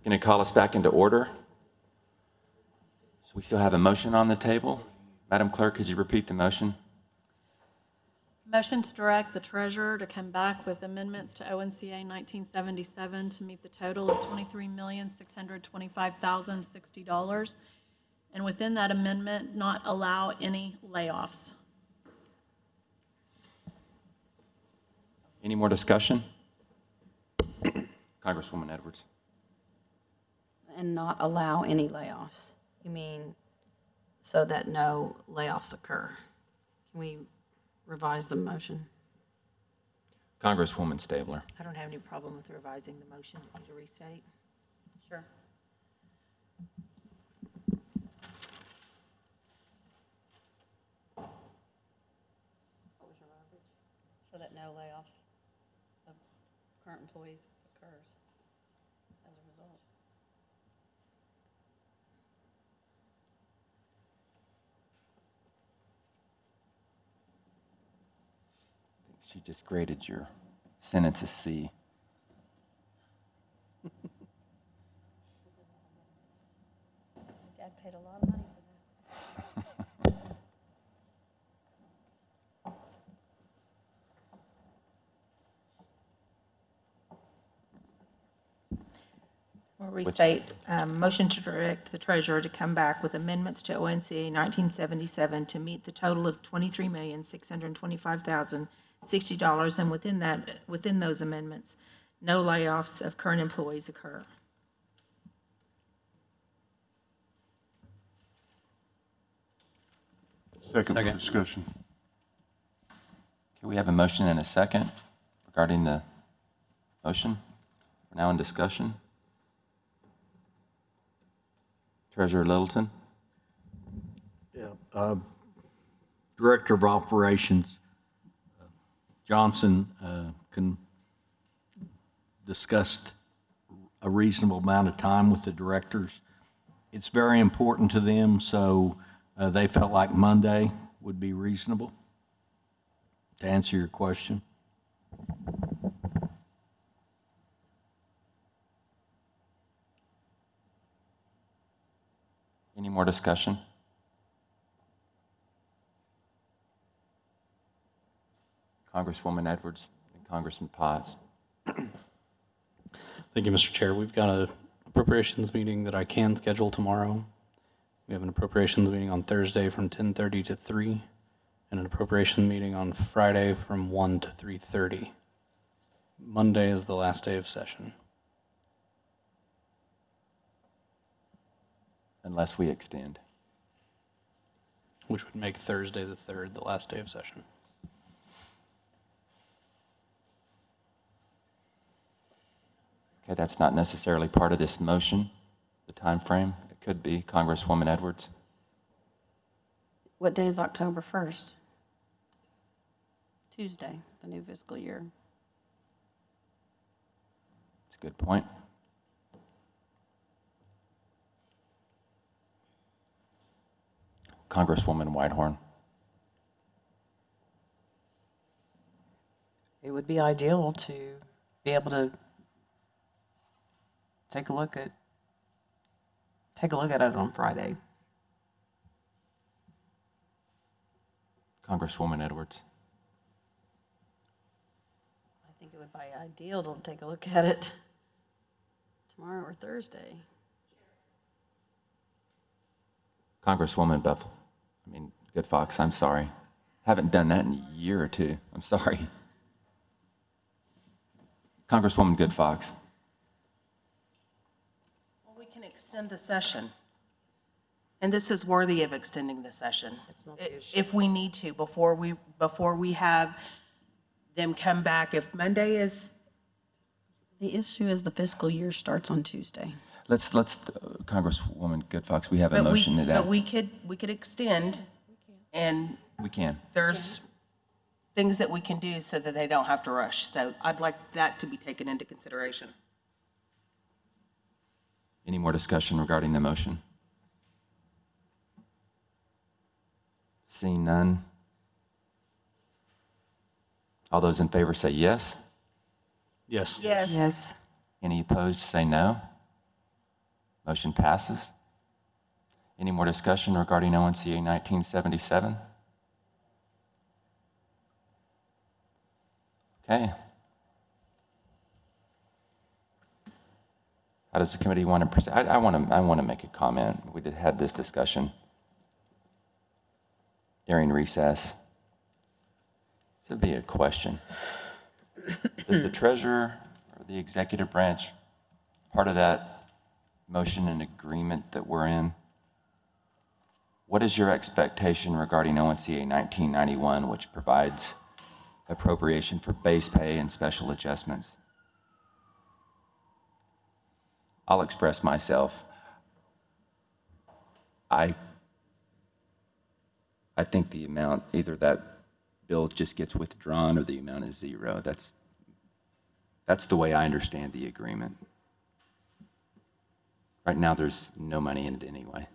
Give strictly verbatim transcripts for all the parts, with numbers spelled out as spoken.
Going to call us back into order. We still have a motion on the table. Madam Clerk, could you repeat the motion? Motion to direct the treasurer to come back with amendments to O N C A nineteen seventy-seven to meet the total of twenty-three million, six hundred twenty-five thousand, sixty dollars. And within that amendment, not allow any layoffs. Any more discussion? Congresswoman Edwards. And not allow any layoffs. You mean so that no layoffs occur? Can we revise the motion? Congresswoman Stabler. I don't have any problem with revising the motion to restate. Sure. What was your verbiage? So that no layoffs of current employees occurs as a result. She just graded your sentence a C. Dad paid a lot of money for that. We'll restate, um, motion to direct the treasurer to come back with amendments to O N C A nineteen seventy-seven to meet the total of twenty-three million, six hundred twenty-five thousand, sixty dollars, and within that, within those amendments, no layoffs of current employees occur. Second for Second. discussion. Okay, we have a motion and a second regarding the motion. We're now in discussion. Treasurer Littleton. Yeah, uh, Director of Operations uh, Johnson uh, can discussed a reasonable amount of time with the directors. It's very important to them, so uh, they felt like Monday would be reasonable. To answer your question. Any more discussion? Congresswoman Edwards and Congressman Paz. Thank you, Mister Chair. We've got a appropriations meeting that I can schedule tomorrow. We have an appropriations meeting on Thursday from ten thirty to three, and an appropriation meeting on Friday from one to three thirty. Monday is the last day of session. Unless we extend. Which would make Thursday the third, the last day of session. Okay, that's not necessarily part of this motion, the time frame. It could be. Congresswoman Edwards. What day is October first? Tuesday, the new fiscal year. That's a good point. Congresswoman Whitehorn. It would be ideal to be able to take a look at, take a look at it on Friday. Congresswoman Edwards. I think it would be ideal to take a look at it tomorrow or Thursday. Congresswoman Beth, I mean, Good Fox, I'm sorry. Haven't done that in a year or two. I'm sorry. Congresswoman Good Fox. Well, we can extend the session. And this is worthy of extending the session. It's not the I- issue. If we need to, before we, before we have them come back. If Monday is, The issue is the fiscal year starts on Tuesday. Let's, let's, uh, Congresswoman Good Fox, we have a but we, motion to but that. we could, we could extend, and We can. there's things that we can do so that they don't have to rush. So I'd like that to be taken into consideration. Any more discussion regarding the motion? Seeing none. All those in favor say yes. Yes. Yes. Yes. Any opposed say no. Motion passes. Any more discussion regarding O N C A nineteen seventy-seven? Okay. How does the committee want to proceed? I, I want to, I want to make a comment. We did had this discussion during recess. This would be a question. Does the treasurer or the executive branch, part of that motion and agreement that we're in, what is your expectation regarding O N C A nineteen ninety-one, which provides appropriation for base pay and special adjustments? I'll express myself. I, I think the amount, either that bill just gets withdrawn or the amount is zero. That's, that's the way I understand the agreement. Right now, there's no money in it anyway.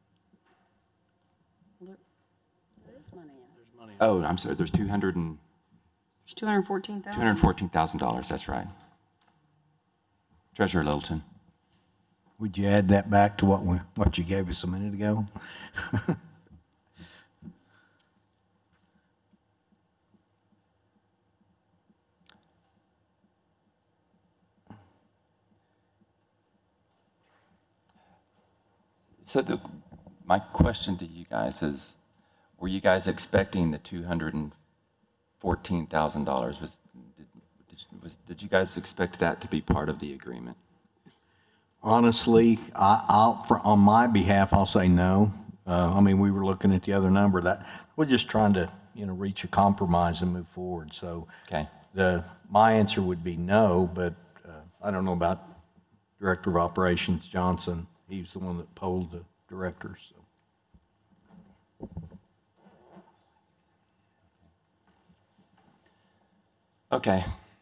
There is money in it. Oh, I'm sorry, there's two hundred and, There's two hundred fourteen thousand. two hundred fourteen thousand dollars, that's right. Treasurer Littleton. Would you add that back to what we, what you gave us a minute ago? So the, my question to you guys is, were you guys expecting the two hundred fourteen thousand dollars? Was, did, was, did you guys expect that to be part of the agreement? Honestly, I, I'll, for, on my behalf, I'll say no. Uh, I mean, we were looking at the other number. That we're just trying to, you know, reach a compromise and move forward. So Okay. the my answer would be no, but uh, I don't know about Director of Operations Johnson. He's the one that polled the directors. So. Okay.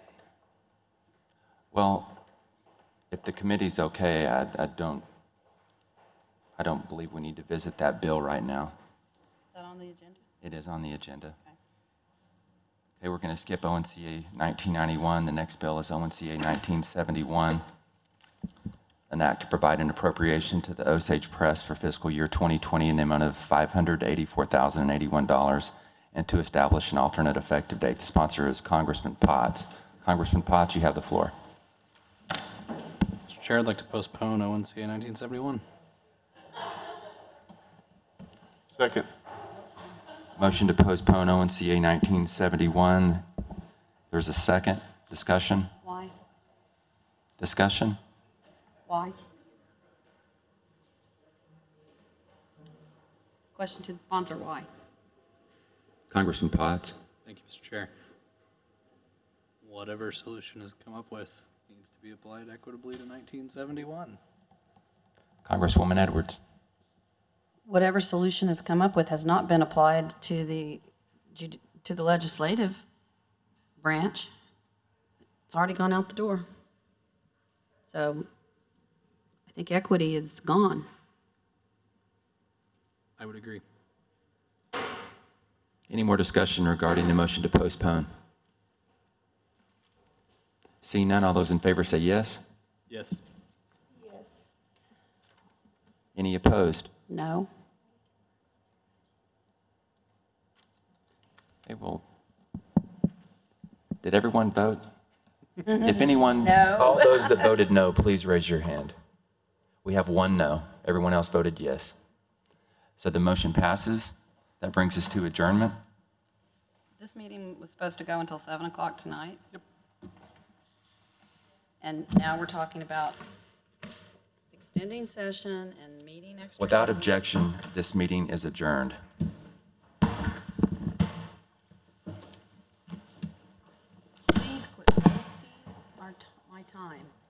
Well, if the committee's okay, I, I don't, I don't believe we need to visit that bill right now. Is that on the agenda? It is on the agenda. Okay, we're going to skip O N C A nineteen ninety-one. The next bill is O N C A nineteen seventy-one, an act to provide an appropriation to the Osage Press for fiscal year twenty twenty in the amount of five hundred eighty-four thousand eighty-one dollars and to establish an alternate effective date. The sponsor is Congressman Potts. Congressman Potts, you have the floor. Mister Chair, I'd like to postpone O N C A nineteen seventy-one. Second. Motion to postpone O N C A nineteen seventy-one. There's a second. Discussion? Why? Discussion? Why? Question to the sponsor, why? Congressman Potts. Thank you, Mister Chair. Whatever solution has come up with needs to be applied equitably to nineteen seventy-one. Congresswoman Edwards. Whatever solution has come up with has not been applied to the, judi- to the legislative branch. It's already gone out the door. So I think equity is gone. I would agree. Any more discussion regarding the motion to postpone? Seeing none, all those in favor say yes. Yes. Any opposed? No? Okay, well, did everyone vote? If anyone, no. All those that voted no, please raise your hand. We have one no. Everyone else voted yes. So the motion passes. That brings us to adjournment. This meeting was supposed to go until seven o'clock tonight. Yep. And now we're talking about extending session and meeting extra. Without time. objection, this meeting is adjourned. Please quit wasting our t- my time.